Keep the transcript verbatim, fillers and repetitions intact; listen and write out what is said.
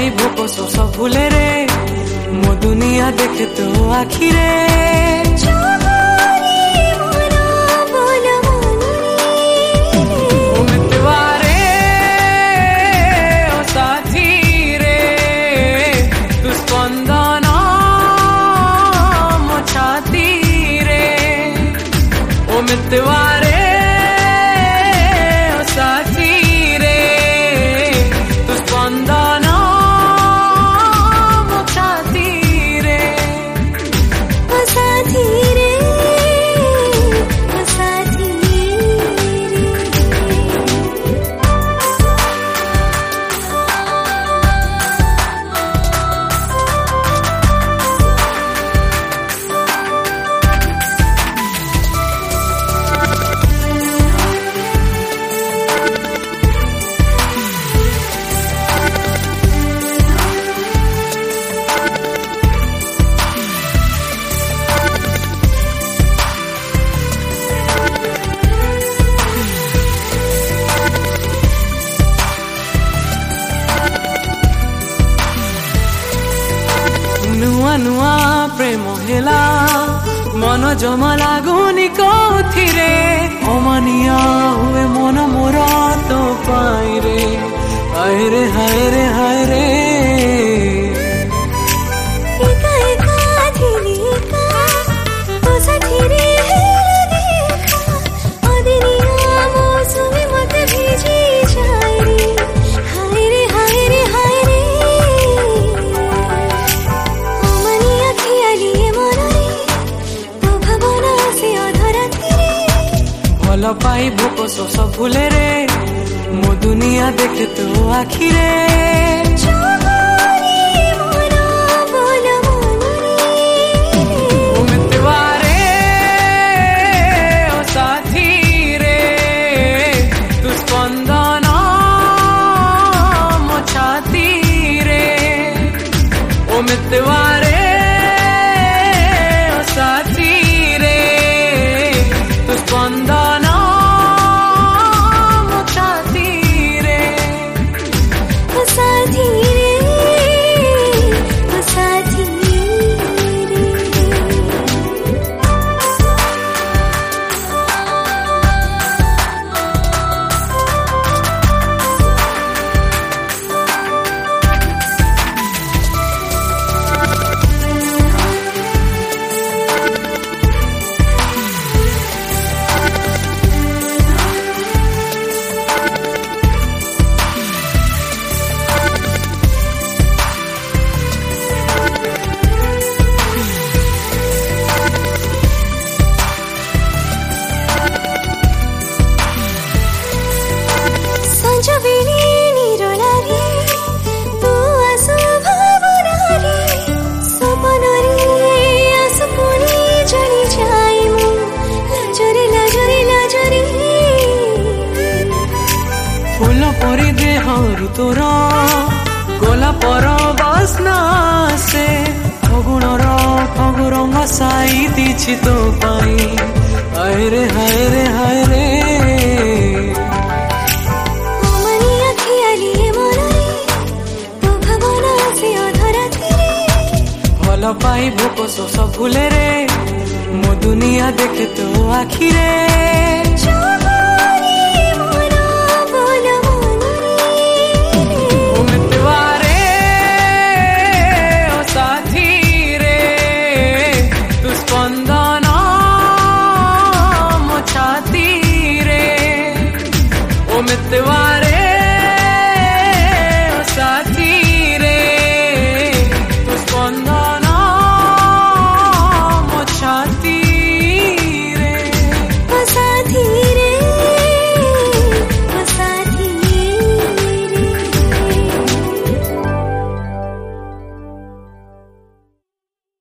पाई भोक शोष भूले रे मो दुनिया देखे तो आखिरे मितवारे ओ साथी रे तू स्पंदन मो छाती रे ओ साथी रे ओ साथी नुआ नुआ प्रेम हेला मन जमा लागुनी कौथिरे अमानिया हुए मन मोर तो पाई रे हाय रे हाय रे हाय रे एका एका थिनी का ओ साथी रे हेला देखा अदिनिया मौसमी मत भिजी जाए रे हाय रे हाय रे हाय रे भल पाई भोक शोष भूले रे मो दुनिया देखे तो आखिरे मितवारे ओ साथी रे तू स्पंदन मो छाती रे ओ मितवारे ओ साथी रे तू स्पंदन परी देहरु तोर गोला पर बासना से फगुणर फगु रंग साई दिछि तो पाई हाय रे हाय रे हाय रे अमनिया खियाली मनरे तो भवना से अधराती रे भल पाई भोक शोष भूले रे मो दुनिया देखे तो आखिरे स्पंदन मो छाती रे ओ मितवारे ओ साथी रे तू स्पंदन मो छाती रे ओ साथी